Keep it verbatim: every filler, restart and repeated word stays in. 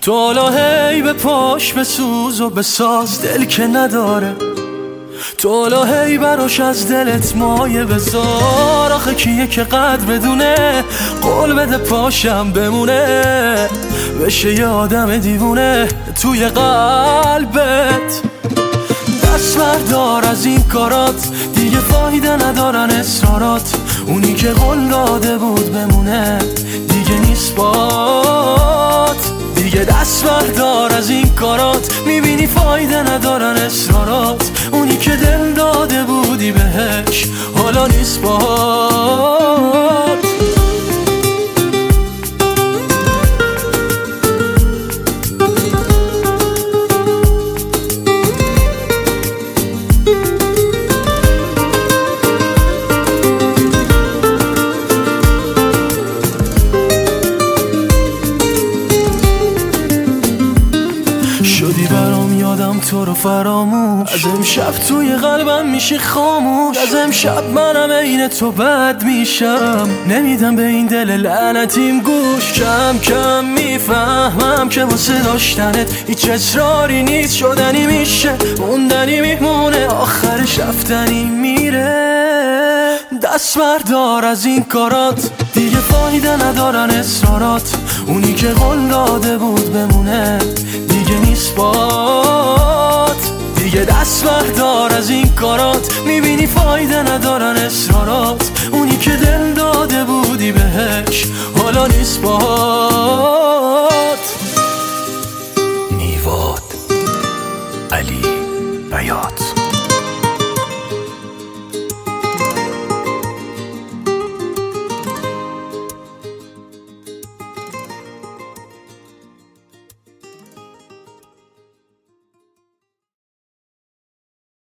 تو حالا هی به پاش بسوز و بساز دل که نداره، تو حالا هی براش از دلت مایه بذار. آخه کیه که قدر بدونه قول بده پاشم بمونه، بشه یه آدم دیوونه توی قلبت. دست بردار از این کارات، دیگه فایده ندارن اصرارات. اونی که قول داده بود بمونه دیگه نیست بات. دیگه دست بردار از این کارات، میبینی فایده ندارن اصرارات. اونی که دل داده بودی بهش حالا نیست بات. شدی برام یادم تو رو فراموش، از امشب توی قلبم میشی خاموش. از امشب منم عین تو بد میشم، نمیدم به این دل لعنتیم گوش. کم کم میفهمم که واسه داشتنت هیچ اصراری نیست. شدنی میشه موندنی میمونه، آخرش رفتنی میره. دست بردار از این کارات، دیگه فایده ندارن اصرارات. اونی که قول داده بود بمونه دیگه نیست بات. دیگه دست بردار از این کارات، میبینی فایده ندارن اصرارات. اونی که دل داده بودی بهش حالا نیست بات. نیواد علی بیات.